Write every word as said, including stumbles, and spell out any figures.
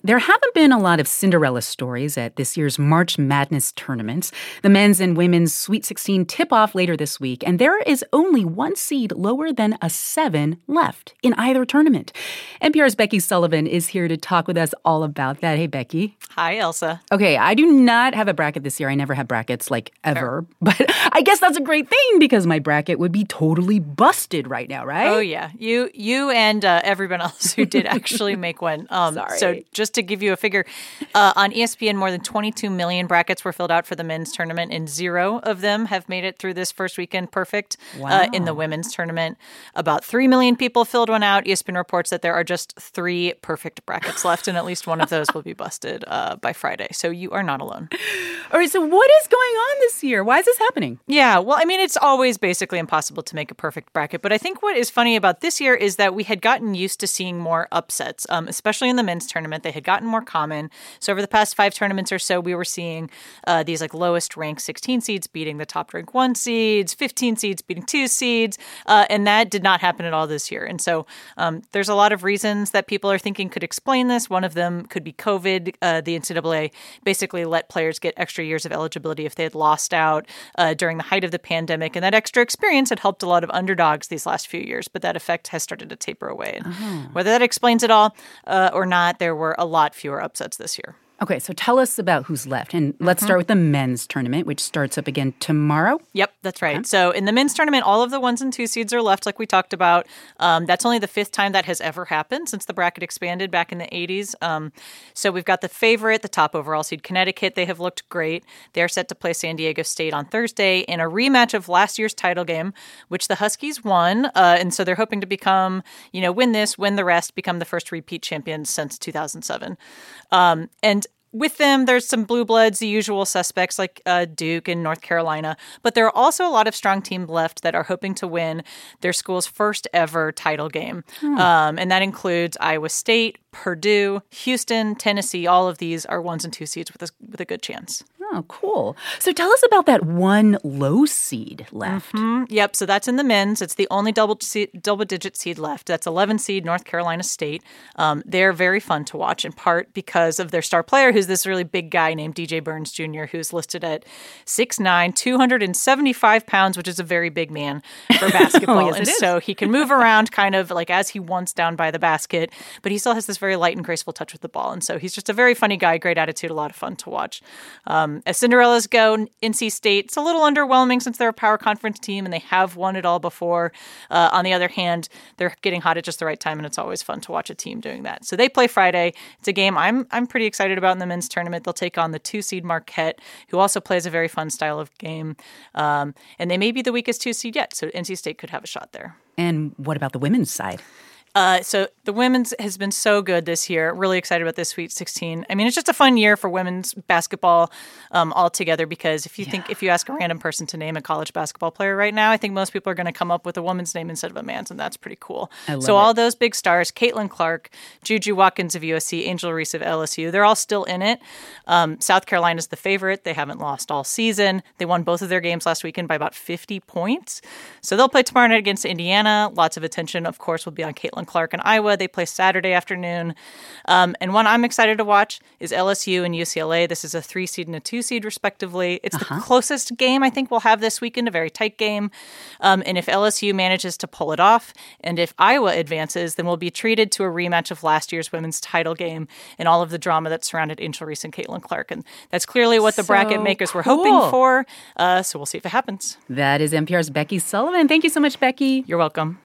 There haven't been a lot of Cinderella stories at this year's March Madness tournaments. The men's and women's Sweet sixteen tip-off later this week, and there is only one seed lower than a seven left in either tournament. N P R's Becky Sullivan is here to talk with us all about that. Hey, Becky. Hi, Elsa. Okay, I do not have a bracket this year. I never have brackets, like, ever. Fair. But I guess that's a great thing because my bracket would be totally busted right now, right? Oh, yeah. You you and uh, everyone else who did actually make one. Um, Sorry. So just to give you a figure, uh, on E S P N, more than twenty-two million brackets were filled out for the men's tournament, and zero of them have made it through this first weekend perfect. Wow. Uh, in the women's tournament. About three million people filled one out. E S P N reports that there are just three perfect brackets left, and at least one of those will be busted uh, by Friday. So you are not alone. All right, so what is going on this year? Why is this happening? Yeah, well, I mean, it's always basically impossible to make a perfect bracket. But I think what is funny about this year is that we had gotten used to seeing more upsets, um, especially in the men's tournament. They had gotten more common. So over the past five tournaments or so, we were seeing uh, these like lowest ranked sixteen seeds beating the top ranked one seeds, fifteen seeds beating two seeds. Uh, and that did not happen at all this year. And so um, there's a lot of reasons that people are thinking could explain this. One of them could be COVID. Uh, the N C double A basically let players get extra years of eligibility if they had lost out uh, during the height of the pandemic. And that extra experience had helped a lot of underdogs these last few years. But that effect has started to taper away. And uh-huh. whether that explains it all uh, or not, there were a lot fewer upsets this year. Okay, so tell us about who's left. And let's mm-hmm. start with the men's tournament, which starts up again tomorrow. Yep, that's right. Okay. So in the men's tournament, all of the ones and two seeds are left, like we talked about. Um, that's only the fifth time that has ever happened since the bracket expanded back in the eighties. Um, so we've got the favorite, the top overall seed, Connecticut. They have looked great. They're set to play San Diego State on Thursday in a rematch of last year's title game, which the Huskies won. Uh, and so they're hoping to become, you know, win this, win the rest, become the first repeat champions since two thousand seven. Um, and With them, there's some blue bloods, the usual suspects like uh, Duke and North Carolina. But there are also a lot of strong teams left that are hoping to win their school's first ever title game. Hmm. Um, and that includes Iowa State, Purdue, Houston, Tennessee. All of these are ones and two seeds with a, with a good chance. Oh, cool. So tell us about that one low seed left. Mm-hmm. Yep. So that's in the men's. It's the only double seed, double digit seed left. That's eleven seed North Carolina State. Um, they're very fun to watch, in part because of their star player, who's this really big guy named D J Burns Junior, who's listed at six nine, two hundred seventy-five pounds, which is a very big man for basketball. oh, yes, and it is. So he can move around kind of like as he wants down by the basket, but he still has this very light and graceful touch with the ball. And so he's just a very funny guy, great attitude, a lot of fun to watch. Um, as Cinderellas go, N C State, it's a little underwhelming since they're a power conference team and they have won it all before. Uh, on the other hand, they're getting hot at just the right time, and it's always fun to watch a team doing that. So they play Friday. It's a game I'm I'm pretty excited about in the men's tournament. They'll take on the two-seed Marquette, who also plays a very fun style of game. Um, and they may be the weakest two-seed yet, so N C State could have a shot there. And what about the women's side? Uh, so the women's has been so good this year. Really excited about this Sweet sixteen. I mean, it's just a fun year for women's basketball um, altogether, because if you yeah. think if you ask a random person to name a college basketball player right now, I think most people are going to come up with a woman's name instead of a man's, and that's pretty cool. I love so it. all those big stars, Caitlin Clark, Juju Watkins of U S C, Angel Reese of L S U, they're all still in it. Um, South Carolina's the favorite. They haven't lost all season. They won both of their games last weekend by about fifty points. So they'll play tomorrow night against Indiana. Lots of attention, of course, will be on Caitlin Clark and Iowa. They play Saturday afternoon. Um, and one I'm excited to watch is L S U and U C L A. This is a three-seed and a two-seed, respectively. It's uh-huh. the closest game I think we'll have this weekend, a very tight game. Um, and if L S U manages to pull it off, and if Iowa advances, then we'll be treated to a rematch of last year's women's title game and all of the drama that surrounded Angel Reese and Caitlin Clark. And that's clearly what the so bracket makers were cool. hoping for. Uh, so we'll see if it happens. That is N P R's Becky Sullivan. Thank you so much, Becky. You're welcome.